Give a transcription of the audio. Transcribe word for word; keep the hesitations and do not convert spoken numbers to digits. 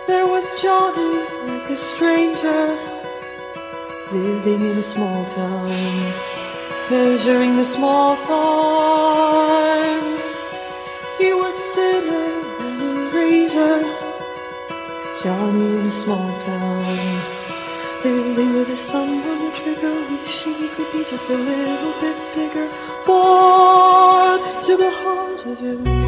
There was Johnny, like a stranger, living in a small town, measuring the small time. He was thinner than a razor, Johnny in a small town, living with his thumb on the trigger, wishing he could be just a little bit bigger. Bored to the heart of him.